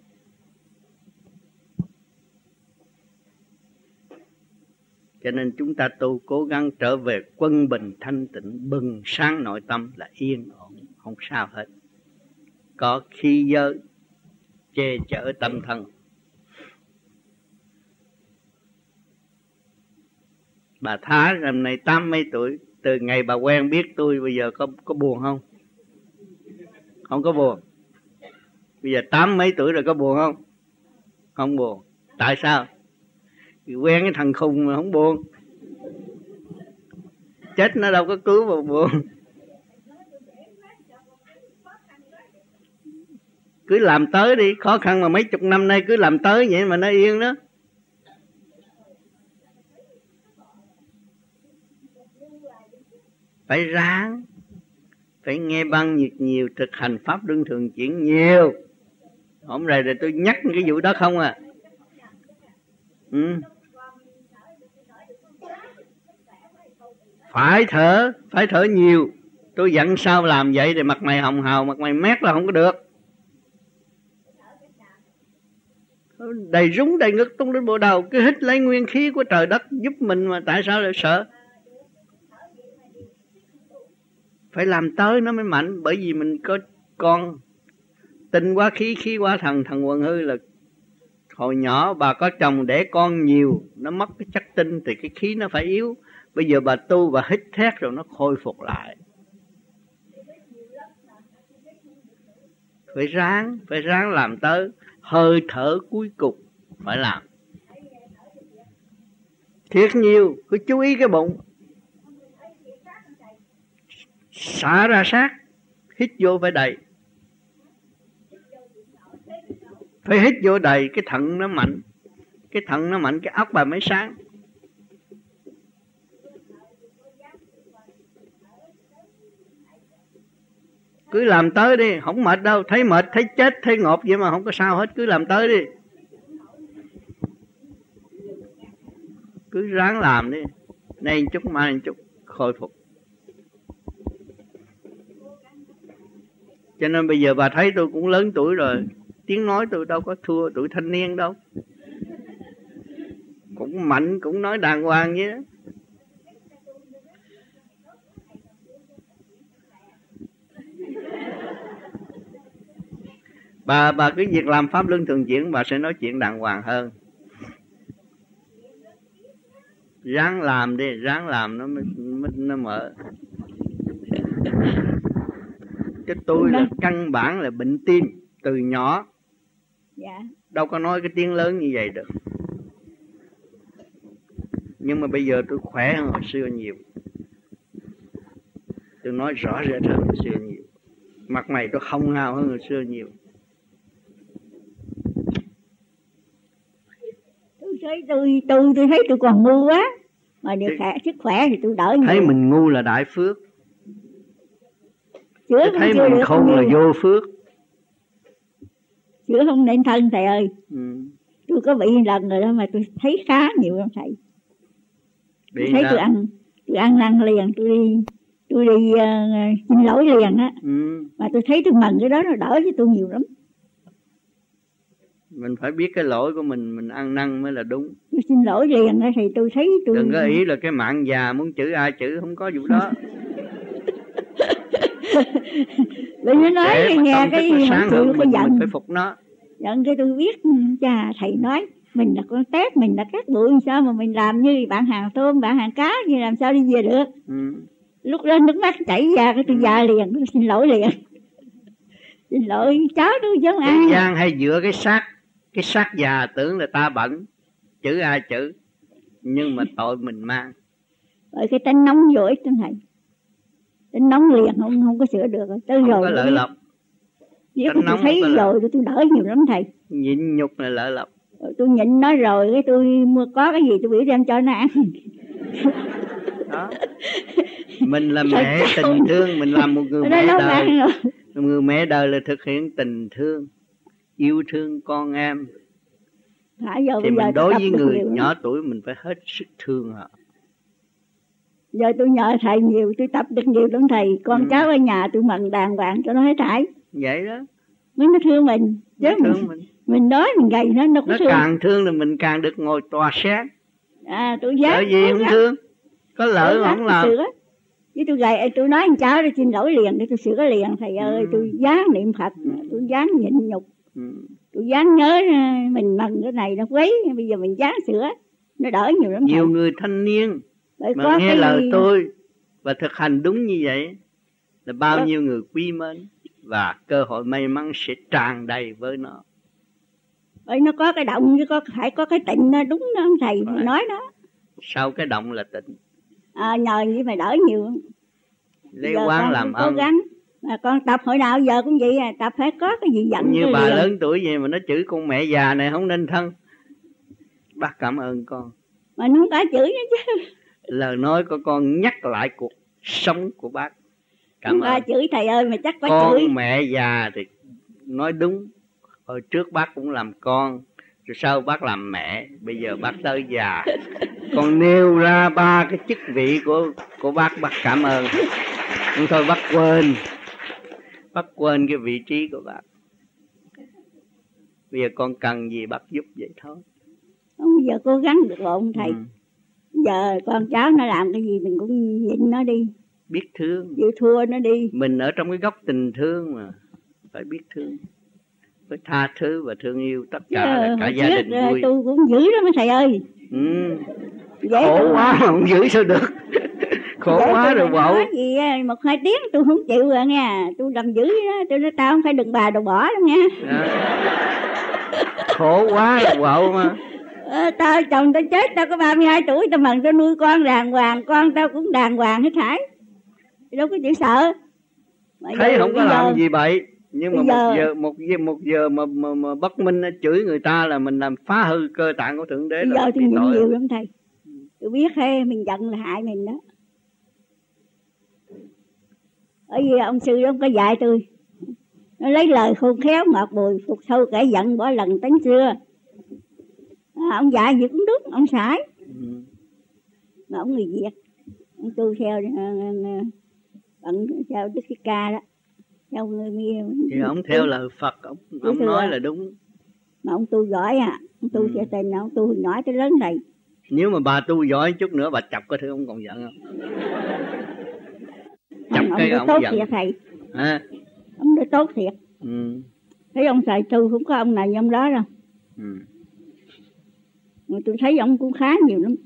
Cho nên chúng ta tu cố gắng trở về quân bình thanh tịnh, bừng sáng nội tâm là yên ổn, không sao hết. Có khí giới che chở tâm thân. Bà Thá năm nay tám mấy tuổi, từ ngày bà quen biết tôi bây giờ có có buồn không? Không có buồn. Bây giờ tám mấy tuổi rồi có buồn không? Không buồn. Tại sao? Vì quen cái thằng khùng mà không buồn. Chết nó đâu có cứu mà buồn. Cứ làm tới đi, khó khăn mà mấy chục năm nay cứ làm tới vậy mà nó yên đó. Phải ráng, phải nghe băng nhiệt nhiều, thực hành pháp luân thường chuyển nhiều. Hôm nay rồi tôi nhắc cái vụ đó không à. Ừ. Phải thở, phải thở nhiều. Tôi dặn sao làm vậy thì mặt mày hồng hào, mặt mày mét là không có được. Đầy rúng đầy ngực tung đến bộ đầu, cứ hít lấy nguyên khí của trời đất giúp mình mà tại sao lại sợ? Phải làm tới nó mới mạnh, bởi vì mình có con tinh quá khí, khí quá thần, thần quần hư. Là hồi nhỏ bà có chồng để con nhiều, nó mất cái chất tinh thì cái khí nó phải yếu. Bây giờ bà tu và hít thét rồi nó khôi phục lại. Phải ráng, phải ráng làm tới hơi thở cuối cùng phải làm. Thiệt nhiều, cứ chú ý cái bụng. Xả ra sát, hít vô phải đầy. Phải hít vô đầy, cái thận nó mạnh. Cái thận nó mạnh, cái óc bà mới sáng. Cứ làm tới đi, không mệt đâu. Thấy mệt, thấy chết, thấy ngộp vậy mà không có sao hết. Cứ làm tới đi. Cứ ráng làm đi. Nay một chút, mai một chút, khôi phục. Cho nên bây giờ bà thấy tôi cũng lớn tuổi rồi. Tiếng nói tôi đâu có thua tuổi thanh niên đâu. Cũng mạnh, cũng nói đàng hoàng vậy đó. Bà, bà cứ việc làm pháp luân thường chuyển, bà sẽ nói chuyện đàng hoàng hơn. Ráng làm đi, ráng làm nó mới, mới nó mở. Cái tôi là căn bản là bệnh tim từ nhỏ. Dạ. Đâu có nói cái tiếng lớn như vậy được. Nhưng mà bây giờ tôi khỏe hơn hồi xưa nhiều. Tôi nói rõ rệt hơn hồi xưa nhiều. Mặt mày tôi không ngao hơn hồi xưa nhiều. Tôi thấy tôi, tôi, tôi thấy tôi còn ngu quá. Mà được khỏe, sức khỏe thì tôi đỡ nhiều. Thấy mình ngu là đại phước. Chữa thấy mình khôn là vô phước. Chữa không nên thân thầy ơi. Ừ. Tôi có bị lần rồi đó mà tôi thấy khá nhiều lắm thầy. Tôi thấy tôi ăn, tôi ăn năn liền, tôi đi, tôi đi uh, xin lỗi liền á. Ừ. Mà tôi thấy tôi mừng cái đó nó đỡ với tôi nhiều lắm. Mình phải biết cái lỗi của mình, mình ăn năn mới là đúng. Tôi xin lỗi liền á thì tôi thấy tôi... Đừng có ý là cái mạng già muốn chữ ai chữ, không có vụ đó. Vì nó nói cái nghe cái gì không chịu cái giận. Mình phải phục nó. Giận cái tôi biết, cha thầy nói mình là con tép, mình là cát bụi, sao mà mình làm như bạn hàng tôm, bạn hàng cá, như làm sao đi về được. Ừ. Lúc đó nước mắt chảy ra cái tôi già liền, tôi xin lỗi liền. Xin lỗi cháu tôi giống ai. Thế gian hay dựa cái xác, cái xác già tưởng là ta bẩn, chữ ai chữ, nhưng mà tội mình mang. Bởi cái tính nóng vô ích thầy. Tính nóng liền không không có sửa được. Tới không rồi có lợi lộc. Nếu tôi thấy rồi tôi đỡ nhiều lắm thầy. Nhịn nhục là lợi lộc. Rồi tôi nhịn nó rồi cái tôi mua có cái gì tôi biểu đem cho nó ăn. Đó. Mình là mẹ tình thương, mình làm một người mẹ đời. Một người mẹ đời là thực hiện tình thương, yêu thương con em. Giờ thì mình đối với người nhỏ tuổi mình phải hết sức thương họ. Giờ tôi nhờ thầy nhiều, tôi tập được nhiều lắm thầy. Con ừ. cháu ở nhà tôi mừng đàng hoàng cho nó hết thảy. Vậy đó. Mới nó thương mình. Chứ nó mình, thương mình. Mình nói mình gầy nó nó cũng nó thương. càng thương là mình càng được ngồi tòa xét. À tôi dám. Bởi gì không dám. Thương. Có lỡ mà không làm. Chứ tôi gầy, tôi nói anh cháu tôi xin lỗi liền để tôi sửa liền thầy ơi. Ừ. Tôi dám niệm Phật, ừ. tôi dám nhịn nhục. Ừ. Tôi dám nhớ mình mừng cái này nó quấy, bây giờ mình dám sửa. Nó đỡ nhiều lắm. Nhiều thầy. người thanh niên Bởi mà nghe lời gì... tôi và thực hành đúng như vậy là bao Đó. nhiêu người quý mến và cơ hội may mắn sẽ tràn đầy với nó. Bởi nó có cái động chứ có phải có cái tịnh nó đúng đó thầy phải. Nói đó. Sau cái động là tịnh. À, nhờ như mày đỡ nhiều. Lấy quán làm ơn. Cố gắng. Mà con tập hồi nào giờ cũng vậy à, tập phải có cái gì giận. Như bà liền. Lớn tuổi vậy mà nó chửi con mẹ già này không nên thân. Bác cảm ơn con. Mà nó không có chửi nữa chứ. Lời nói của con nhắc lại cuộc sống của bác. Cảm không ơn. Có chửi thầy ơi mà chắc có con chửi. Con mẹ già thì nói đúng. Hồi trước bác cũng làm con, rồi sau bác làm mẹ, bây giờ bác tới già. Con nêu ra ba cái chức vị của của bác, bác cảm ơn. Nhưng thôi bác quên, bác quên cái vị trí của bác. Bây giờ con cần gì bác giúp vậy thôi. Không, giờ cố gắng được lộn thầy. Ừ. Giờ con cháu nó làm cái gì mình cũng nhịn nó đi. Biết thương. Chịu thua nó đi. Mình ở trong cái góc tình thương mà, phải biết thương. Phải tha thứ và thương yêu tất cả chứ, là cả gia đình vui. Tôi cũng dữ lắm thầy ơi. Ừ. Khổ quá mà không giữ sao được. Khổ vậy quá rồi bộ. Gì một hai tiếng tôi không chịu rồi nha. Tôi làm dữ đó. Tôi nói tao không phải đừng bà đồ bỏ đâu nha. Khổ quá rồi bộ mà. À, tao chồng tao chết tao có ba mươi hai tuổi tao mừng tao nuôi con đàng hoàng, con tao cũng đàng hoàng hết thảy. Đâu có chịu sợ. Mà thấy giờ, không có làm giờ, gì bậy. Nhưng mà giờ, một giờ một giờ một giờ mà mà, mà bất minh chửi người ta là mình làm phá hư cơ tạng của Thượng Đế. Bây giờ tôi nhịn nhiều lắm thầy. Tôi biết hay mình giận là hại mình đó. Bởi vì ông sư đó có dạy tôi, nó lấy lời khôn khéo ngọt bùi, phục sâu kẻ giận bỏ lần tính xưa. À, ông dạy gì cũng đúng, ông sải. Ừ. Mà ông người Việt, ông tu theo bằng theo Đức Thích Ca đó, theo người Miên. Thì ông theo lời Phật, ông, ông nói là đúng. Mà ông tu giỏi à, ông tu theo tên ông tu hồi nhỏ tới lớn này. Nếu mà bà tu giỏi chút nữa bà chọc cái thứ ông còn giận không? Chọc ông, cái ông, ông tốt giận. Thiệt thầy. À. Ông đã tốt thiệt. Ừ. Thấy ông thầy tu không có ông này như ông đó đâu. Ừ. Mà tôi thấy ông cũng khá nhiều lắm.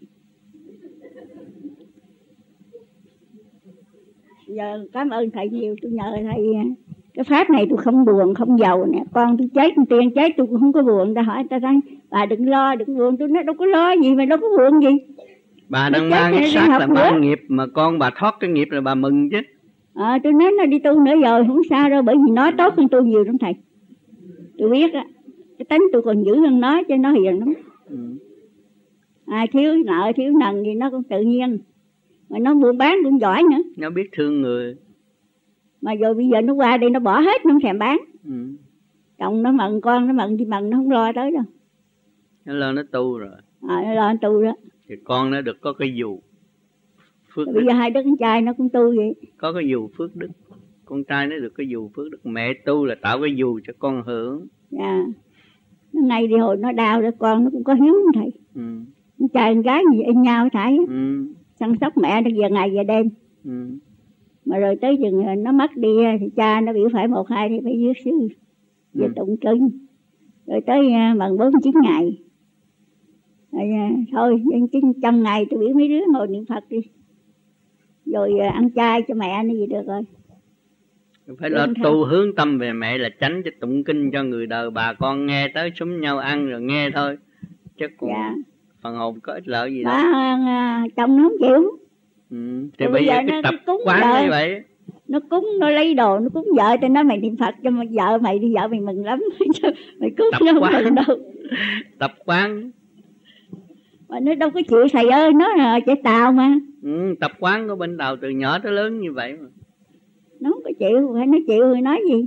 Giờ cảm ơn thầy nhiều, tôi nhờ thầy cái pháp này tôi không buồn không giàu nè, con tôi chết tiền chết tôi cũng không có buồn. Ta hỏi ta rằng bà đừng lo đừng buồn, tôi nói đâu có lo gì mà đâu có buồn gì. Bà đang mang cái xác là mang nghiệp mà con bà thoát cái nghiệp là bà mừng chứ. À, tôi nói nó đi tu nữa rồi không sao đâu, bởi vì nói tốt hơn tôi nhiều lắm thầy. Tôi biết á, cái tính tôi còn dữ hơn nó cho nó hiền lắm. Ừ. Ai thiếu nợ thiếu nần thì nó cũng tự nhiên, mà nó buôn bán cũng giỏi nữa. Nó biết thương người. Mà rồi bây giờ nó qua đây nó bỏ hết, nó không thèm bán. Ừ. Chồng nó mận, con nó mận thì mận, nó không lo tới đâu. Nó lo nó tu rồi. À, nó lo nó tu đó. Thì con nó được có cái dù phước rồi đức. Bây giờ hai đứa con trai nó cũng tu vậy. Có cái dù phước đức. Con trai nó được cái dù phước đức. Mẹ tu là tạo cái dù cho con hưởng. Dạ. Nó ngay đi hồi nó đau đó, con nó cũng có hiếu không thầy. Ừ. Con trai con gái gì in nhau thầy. Ừ. Săn sóc mẹ nó giờ ngày giờ đêm. Ừ. Mà rồi tới chừng nó mất đi thì cha nó biểu phải một hai thì phải viết sư về ừ. tụng kinh. Rồi tới bằng bốn chín ngày. Rồi thôi trong ngày tôi biểu mấy đứa ngồi niệm Phật đi. Rồi ăn chay cho mẹ nó gì được rồi. Phải lo tu hướng tâm về mẹ là tránh cho tụng kinh cho người đời bà con nghe tới súng nhau ăn rồi nghe thôi. Chứ còn dạ. phần hồn có ích lợi gì đâu. Bà, chồng nó không chịu. Ừ. Thì bây giờ cái tập quán như vậy. Nó cúng, nó lấy đồ, nó cúng vợ cho nó, mày niệm Phật cho vợ mày đi, vợ mày mừng lắm. Mày cúng tập nó không mừng đâu. Tập quán. Mà nó đâu có chịu thầy ơi, nó là chạy tàu mà. Ừ, tập quán của bên Tàu từ nhỏ tới lớn như vậy mà. Nó không có chịu, phải nó chịu rồi nói gì.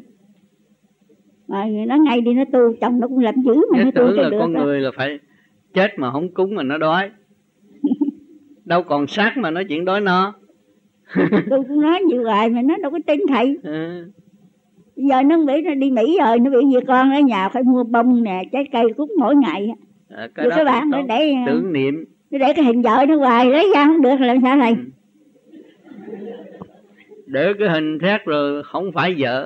Mà nó ngay đi nó tu, chồng nó cũng làm dữ mà nó, nó tu cho là được. Con đó. Người là phải chết mà không cúng mà nó đói. Đâu còn xác mà nói chuyện đói no. Tôi cũng nói nhiều rồi mà nó đâu có tin thầy. Ừ. Bây giờ nó nghĩ nó đi Mỹ rồi, nó bị gì con ở nhà phải mua bông nè, trái cây cúng mỗi ngày. À, cái đó các bạn nó để tưởng niệm. Nó để cái hình vợ nó hoài lấy ra không được làm sao thầy? Ừ. Để cái hình khác rồi không phải vợ.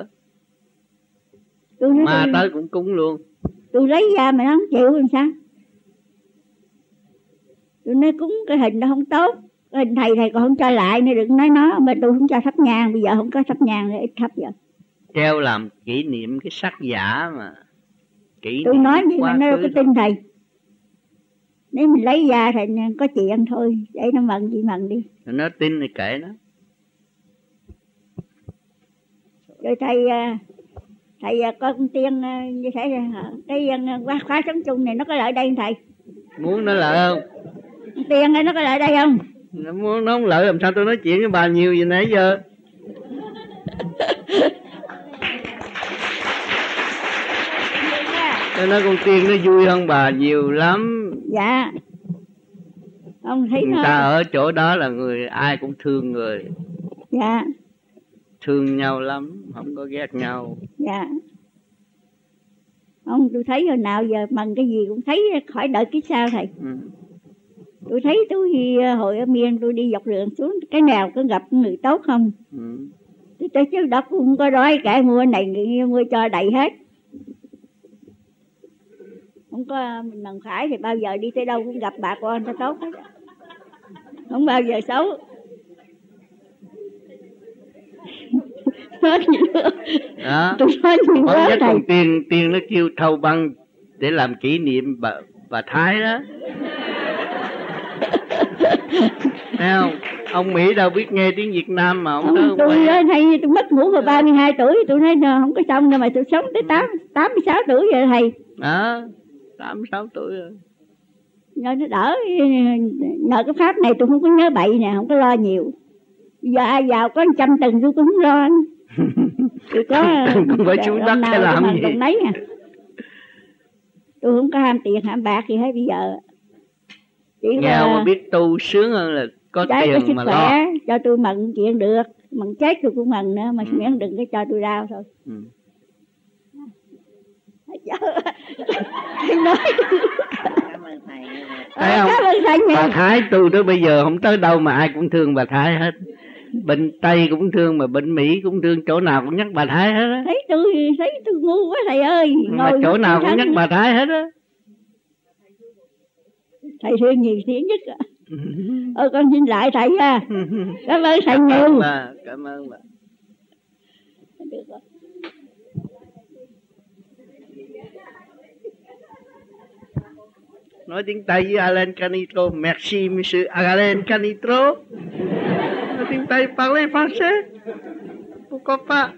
Mà tôi... tới cũng cúng luôn. Tôi lấy ra mà nó không chịu làm sao? Tôi nói cúng cái hình nó không tốt. Cái hình thầy thầy còn không cho lại nên đừng nói nó. Mà tôi không cho thắp nhang, bây giờ không có thắp nhang để ít thắp giờ. Treo làm kỷ niệm cái sắc giả mà. Kỷ tôi nói gì mà nó đâu có tin thầy. Nếu mình lấy ra thì có chuyện thôi, để nó mừng gì mừng đi. Nó tin thì kệ nó. Rồi thầy thầy có con tiên như thế cái khóa khóa sống chung này nó có lợi đây không thầy? Muốn nó lợi không? Tiên nó có lợi đây không? Nó muốn nó không lợi làm sao tôi nói chuyện với bà nhiều gì nãy giờ. Tôi nói con tiên nó vui hơn bà nhiều lắm. Dạ. Ông thấy người nó... ta ở chỗ đó là người ai cũng thương người. Dạ. Thương nhau lắm, không có ghét nhau. Dạ. Ông tôi thấy hồi nào giờ mừng cái gì cũng thấy khỏi đợi cái sao thầy. Ừ. Tôi thấy tôi hồi ở miền tôi đi dọc đường xuống cái nào có gặp người tốt không. Ừ. Tôi thấy chứ đó cũng không có đói cả, mua này người mua cho đầy hết. Không có mình Đằng Khải thì bao giờ đi tới đâu cũng gặp bà con ta tốt hết. Không bao giờ xấu. Nói gì nữa. Đó. Tôi nói gì quá thầy. Con tiên, tiên nó kêu thâu băng để làm kỷ niệm bà, bà Thái đó. Thấy không? Ông Mỹ đâu biết nghe tiếng Việt Nam mà ông không, đó. Tôi nói thầy tôi mất ngủ vào ba mươi hai tuổi, tôi nói không có xong đâu mà tôi sống tới tám, tám mươi sáu tuổi rồi thầy. Đó, tám mươi sáu tuổi rồi. Nhờ nó đỡ, nhờ cái pháp này tôi không có nhớ bậy nè, không có lo nhiều. Giờ ai vào có trăm tầng tôi cũng không lo. Tôi có cũng phải xuống đất hay làm gì đồng nấy à. Tôi không có ham tiền ham bạc gì hết bây giờ. Chỉ nghèo là mà biết tu sướng hơn là có trái tiền có sức mà khỏe, lo. cho tôi mừng chuyện được, mừng chết tôi cũng mừng nữa, mà Ừ. miễn đừng có cho tôi đau thôi. Ừ. Thầy nói Cảm ơn thầy. Thấy không? cảm ơn thầy Bà nhiều. Thái tu tới bây giờ không tới đâu mà ai cũng thương bà Thái hết. Bên Tây cũng thương, mà bên Mỹ cũng thương, chỗ nào cũng nhắc bà Thái hết á. Thấy tôi thấy tôi ngu quá thầy ơi. Mà Ngồi chỗ nào cũng thân. nhắc bà Thái hết á. Thầy thương nhiều tiếng nhất ạ. Ôi con xin lại thầy ha. Cảm ơn thầy Cảm nhiều. ơn bà, cảm ơn bà. Được rồi. Nói tiếng Tây với Alain Canitro. Merci monsieur Alain Canitro. Nói tiếng Tây, parlez français. Pourquoi pas?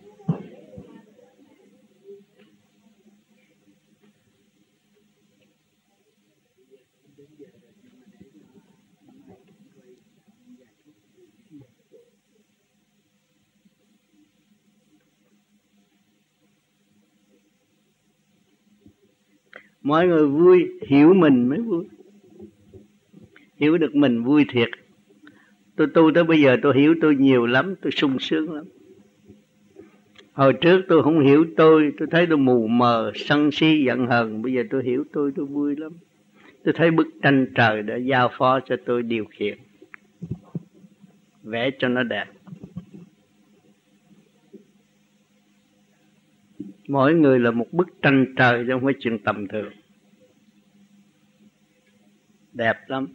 Mọi người vui, hiểu mình mới vui. Hiểu được mình vui thiệt. Tôi tu tới bây giờ tôi hiểu tôi nhiều lắm, tôi sung sướng lắm. Hồi trước tôi không hiểu tôi, tôi thấy tôi mù mờ, sân si, giận hờn. Bây giờ tôi hiểu tôi, tôi vui lắm. Tôi thấy bức tranh trời đã giao phó cho tôi điều khiển, vẽ cho nó đẹp. Mỗi người là một bức tranh trời chứ không phải chuyện tầm thường. Đẹp lắm.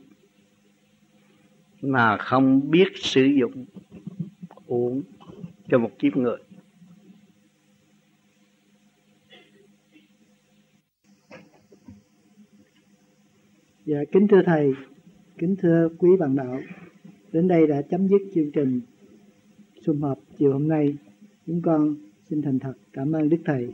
Mà không biết sử dụng, uổng cho một kiếp người. Dạ, kính thưa thầy, kính thưa quý bạn đạo, đến đây đã chấm dứt chương trình sum họp chiều hôm nay. Chúng con xin thành thật cảm ơn Đức Thầy.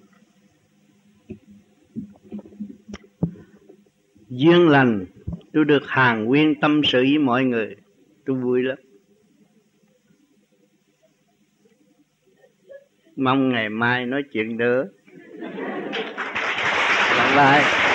Duyên lành, tôi được hàn huyên tâm sự với mọi người, tôi vui lắm. Mong ngày mai nói chuyện nữa. Bye bye.